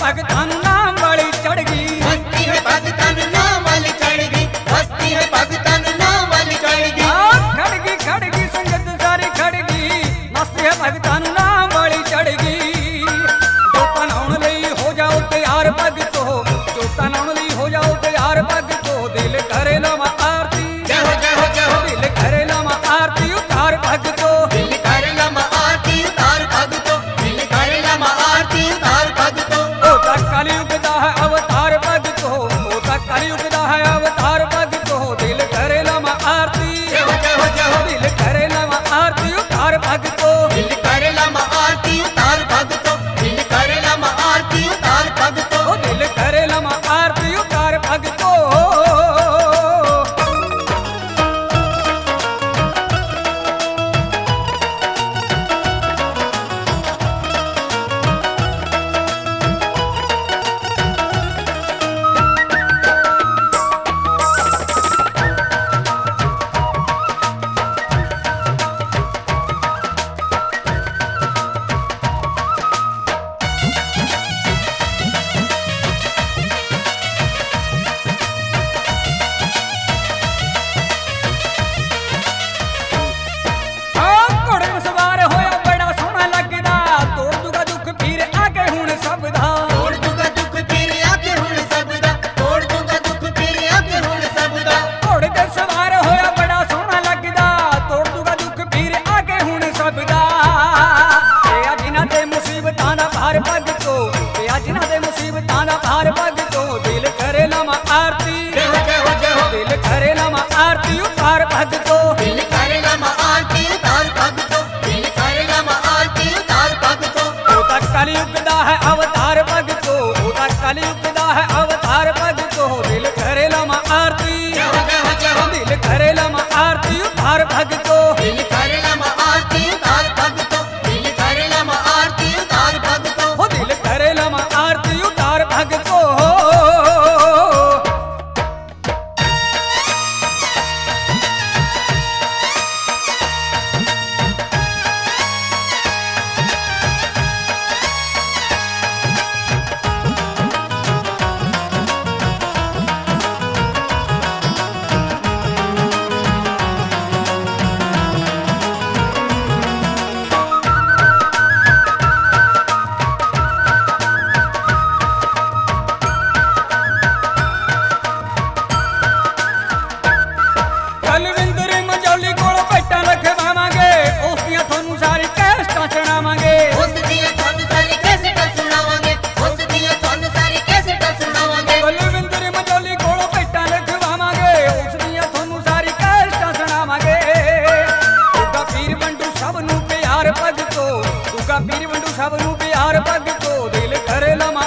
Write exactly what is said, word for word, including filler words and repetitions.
भगतां नूं नाम वाली चढ़ गई, मस्ती है भगतां नूं नाम वाली चढ़ गई, मस्ती है भगतां नूं नाम वाली चढ़ गई। खड़गी खड़गी संगत सारी खड़गी, मस्ती है भगतां नूं नाम वाली चढ़ गई। जोतां नाउण लई हो जाओ तैयार भगतो, जोतां नाउण लई हो जाओ तैयार भगतो, दिल करे लवा आरती, जय हो जय हो जय हो, दिल करे लवा आरती उतार भगतो, दिल करे लमा आरती उतार भगतो, दिल करे लमा आरती उतार भगतो। ओ तक कलयुग दा है अवतार भगतो, ओ तक कलयुग दा है अवतार भगतो, दिल करे लवा आरती, जय हो जय हो जय हो, दिल करे लवा आरती उतार भगतो, दिल करे लमा आरती उतार भगतो, दिल करे लमा आरती उतार भगतो। ओ दिल करे लवा आरती उतार भगतो। तोड़ दूंगा दुख फिर आके हुण सब दा, तोड़ दूंगा दुख फिर आके हुण सब दा। घोड़े ते सवार होया बड़ा सोहना लगदा, तोड़ दूंगा दुख पीर आगे हुण सबदा। ते अज इन्हां दे मुसीबतां दा भार भगतो, ते अज इन्हां दे मुसीबतां दा भार भगतो, दिल करे लवा आरती, जय हो जय हो जय हो, दिल करे लवा आरती उतार भगतो, दिल करे लमा आरती उतार भगतो, दिल करे लमा आरती उतार भगतो। ओ तक कलयुग दा है अवतार भगतो, ओ तक कलयुग दा है अवतार भगतो, दिल करे लवा आरती, जय हो जय हो जय हो, दिल करे लवा आरती उतार भगतो, दिल करे लमा आरती उतार भगतो, दिल करे लमा आरती उतार भगतो। ओ दिल करे लवा आरती उतार भगतो। कलविंਦਰ मंजोली कोल भेटां रखवावांगे, उस दियां थानू सारी कैसटां सुणावांगे। उस दिया थानू सारी कैसेटां सुणावांगे, उस दिया थानू सारी कैसेटां सुणावांगे। कलविंਦਰ मंजोली कोल भेटां रखवावांगे, उस दियां थानू सारी कैसटां सुणावांगे। दूगा पीर बंडू सब नू प्यार भगतो, दूगा पीर बंडू सब नू प्यार भगतो, दिल करे लवा